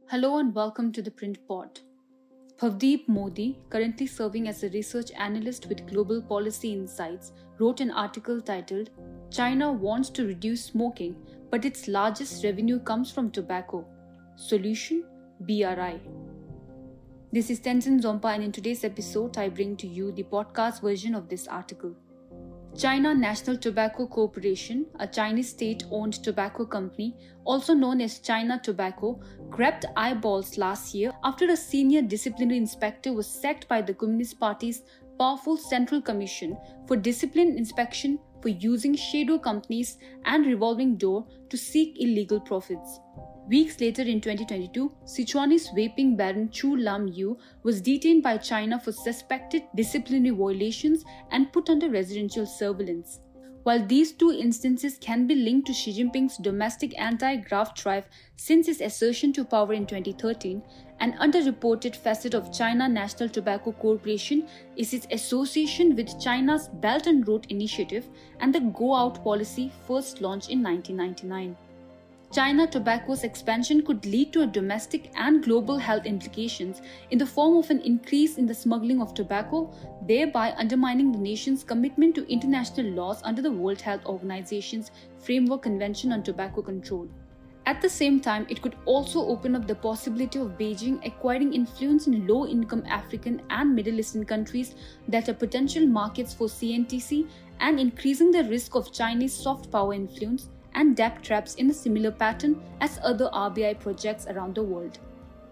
Hello and welcome to the Print Pod. Bhavdeep Modi, currently serving as a research analyst with Global Policy Insights, wrote an article titled "China Wants to Reduce Smoking, but its largest revenue comes from tobacco. Solution? BRI." This is Tenzin Zompa, and in today's episode, I bring to you the podcast version of this article. China National Tobacco Corporation, a Chinese state-owned tobacco company, also known as China Tobacco, grabbed eyeballs last year after a senior disciplinary inspector was sacked by the Communist Party's powerful Central Commission for discipline inspection for using shadow companies and revolving door to seek illegal profits. Weeks later in 2022, Sichuanese vaping baron Chu Lam Yu was detained by China for suspected disciplinary violations and put under residential surveillance. While these two instances can be linked to Xi Jinping's domestic anti-graft drive since his ascension to power in 2013, an underreported facet of China National Tobacco Corporation is its association with China's Belt and Road Initiative and the Go Out policy first launched in 1999. China Tobacco's expansion could lead to a domestic and global health implications in the form of an increase in the smuggling of tobacco, thereby undermining the nation's commitment to international laws under the World Health Organization's Framework Convention on Tobacco Control. At the same time, it could also open up the possibility of Beijing acquiring influence in low-income African and Middle Eastern countries that are potential markets for CNTC and increasing the risk of Chinese soft power influence and debt traps in a similar pattern as other RBI projects around the world.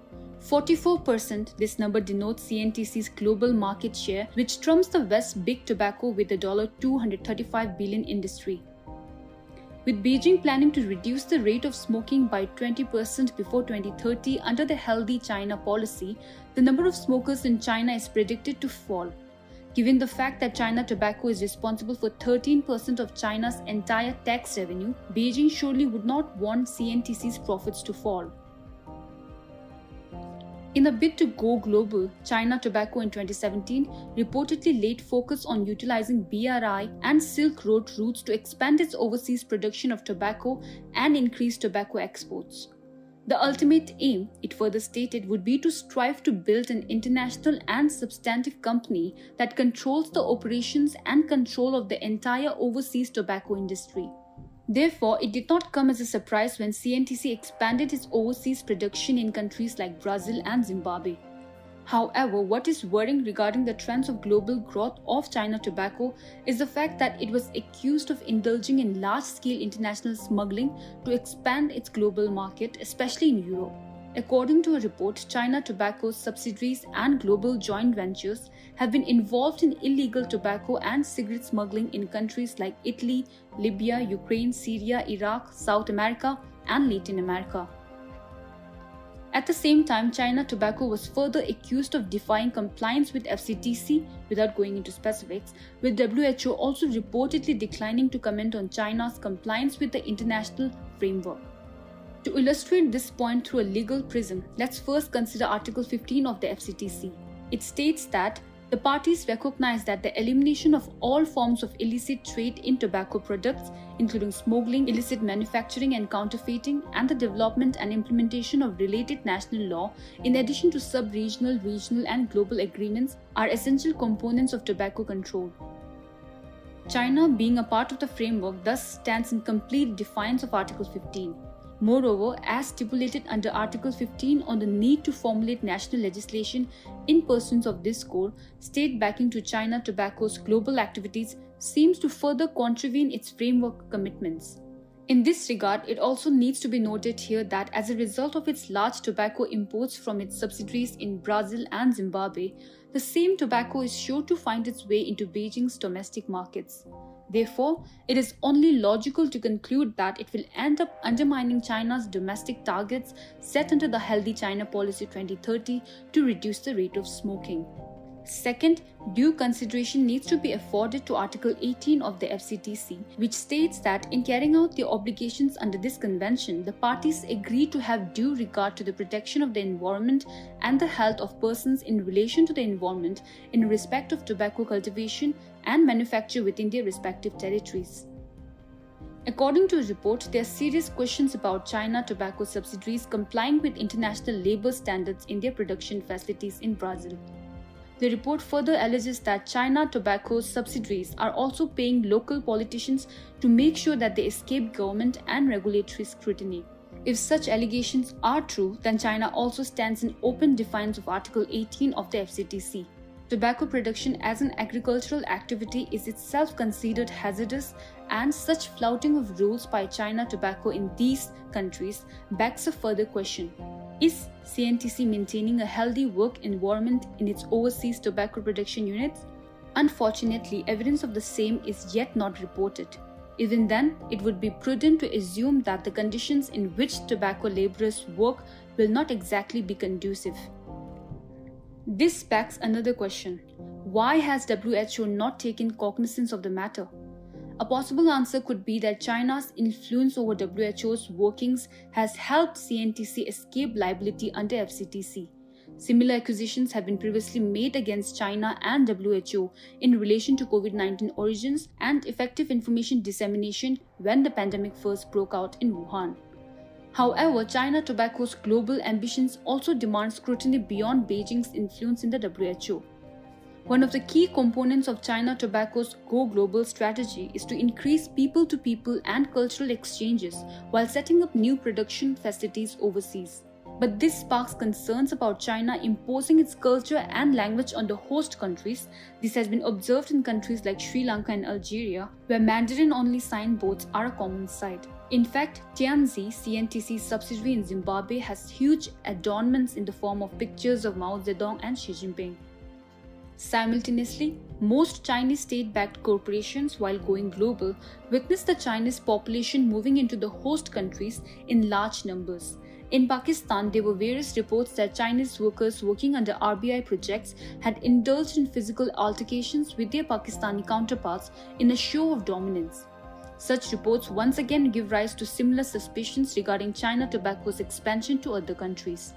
44%, this number denotes CNTC's global market share, which trumps the West's big tobacco with a $235 billion industry. With Beijing planning to reduce the rate of smoking by 20% before 2030 under the Healthy China policy, the number of smokers in China is predicted to fall. Given the fact that China Tobacco is responsible for 13% of China's entire tax revenue, Beijing surely would not want CNTC's profits to fall. In a bid to go global, China Tobacco in 2017 reportedly laid focus on utilizing BRI and Silk Road routes to expand its overseas production of tobacco and increase tobacco exports. The ultimate aim, it further stated, would be to strive to build an international and substantive company that controls the operations and control of the entire overseas tobacco industry. Therefore, it did not come as a surprise when CNTC expanded its overseas production in countries like Brazil and Zimbabwe. However, what is worrying regarding the trends of global growth of China Tobacco is the fact that it was accused of indulging in large-scale international smuggling to expand its global market, especially in Europe. According to a report, China Tobacco's subsidiaries and global joint ventures have been involved in illegal tobacco and cigarette smuggling in countries like Italy, Libya, Ukraine, Syria, Iraq, South America, and Latin America. At the same time, China Tobacco was further accused of defying compliance with FCTC without going into specifics, with WHO also reportedly declining to comment on China's compliance with the international framework. To illustrate this point through a legal prism, let's first consider Article 15 of the FCTC. It states that the parties recognize that the elimination of all forms of illicit trade in tobacco products, including smuggling, illicit manufacturing and counterfeiting, and the development and implementation of related national law, in addition to sub-regional, regional, and global agreements, are essential components of tobacco control. China, being a part of the framework, thus stands in complete defiance of Article 15. Moreover, as stipulated under Article 15 on the need to formulate national legislation in pursuance of this goal, state backing to China Tobacco's global activities seems to further contravene its framework commitments. In this regard, it also needs to be noted here that as a result of its large tobacco imports from its subsidiaries in Brazil and Zimbabwe, the same tobacco is sure to find its way into Beijing's domestic markets. Therefore, it is only logical to conclude that it will end up undermining China's domestic targets set under the Healthy China Policy 2030 to reduce the rate of smoking. Second, due consideration needs to be afforded to Article 18 of the FCTC, which states that in carrying out their obligations under this convention, the parties agree to have due regard to the protection of the environment and the health of persons in relation to the environment in respect of tobacco cultivation and manufacture within their respective territories. According to a report, there are serious questions about China tobacco subsidiaries complying with international labor standards in their production facilities in Brazil. The report further alleges that China tobacco's subsidiaries are also paying local politicians to make sure that they escape government and regulatory scrutiny. If such allegations are true, then China also stands in open defiance of Article 18 of the FCTC. Tobacco production as an agricultural activity is itself considered hazardous, and such flouting of rules by China Tobacco in these countries begs a further question. Is CNTC maintaining a healthy work environment in its overseas tobacco production units? Unfortunately, evidence of the same is yet not reported. Even then, it would be prudent to assume that the conditions in which tobacco laborers work will not exactly be conducive. This begs another question. Why has WHO not taken cognizance of the matter? A possible answer could be that China's influence over WHO's workings has helped CNTC escape liability under FCTC. Similar accusations have been previously made against China and WHO in relation to COVID-19 origins and effective information dissemination when the pandemic first broke out in Wuhan. However, China Tobacco's global ambitions also demand scrutiny beyond Beijing's influence in the WHO. One of the key components of China Tobacco's Go Global strategy is to increase people-to-people and cultural exchanges while setting up new production facilities overseas. But this sparks concerns about China imposing its culture and language on the host countries. This has been observed in countries like Sri Lanka and Algeria, where Mandarin-only signboards are a common sight. In fact, Tianzi, CNTC's subsidiary in Zimbabwe, has huge adornments in the form of pictures of Mao Zedong and Xi Jinping. Simultaneously, most Chinese state-backed corporations, while going global, witness the Chinese population moving into the host countries in large numbers. In Pakistan, there were various reports that Chinese workers working under RBI projects had indulged in physical altercations with their Pakistani counterparts in a show of dominance. Such reports once again give rise to similar suspicions regarding China Tobacco's expansion to other countries.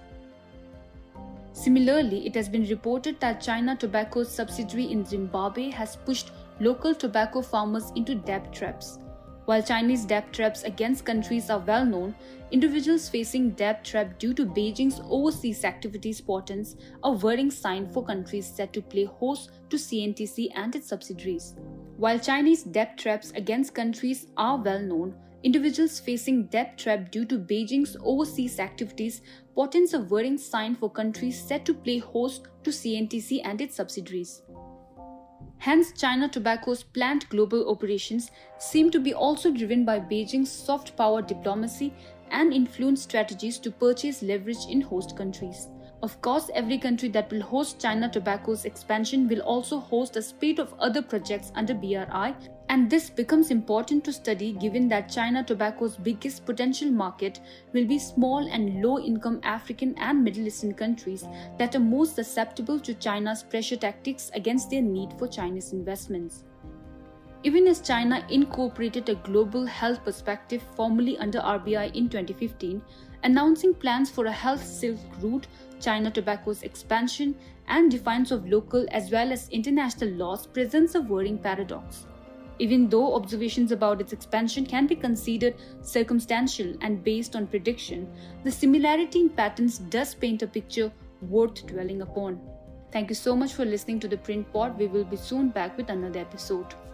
Similarly, it has been reported that China Tobacco's subsidiary in Zimbabwe has pushed local tobacco farmers into debt traps. While Chinese debt traps against countries are well known, individuals facing debt trap due to Beijing's overseas activities portends a worrying sign for countries set to play host to CNTC and its subsidiaries. While Chinese debt traps against countries are well known, individuals facing debt trap due to Beijing's overseas activities portends a worrying sign for countries set to play host to CNTC and its subsidiaries. Hence, China Tobacco's planned global operations seem to be also driven by Beijing's soft power diplomacy and influence strategies to purchase leverage in host countries. Of course, every country that will host China Tobacco's expansion will also host a spate of other projects under BRI, and this becomes important to study given that China Tobacco's biggest potential market will be small and low-income African and Middle Eastern countries that are most susceptible to China's pressure tactics against their need for Chinese investments. Even as China incorporated a global health perspective formally under RBI in 2015, announcing plans for a health silk route, China Tobacco's expansion and defiance of local as well as international laws presents a worrying paradox. Even though observations about its expansion can be considered circumstantial and based on prediction, the similarity in patterns does paint a picture worth dwelling upon. Thank you so much for listening to the Print Pod. We will be soon back with another episode.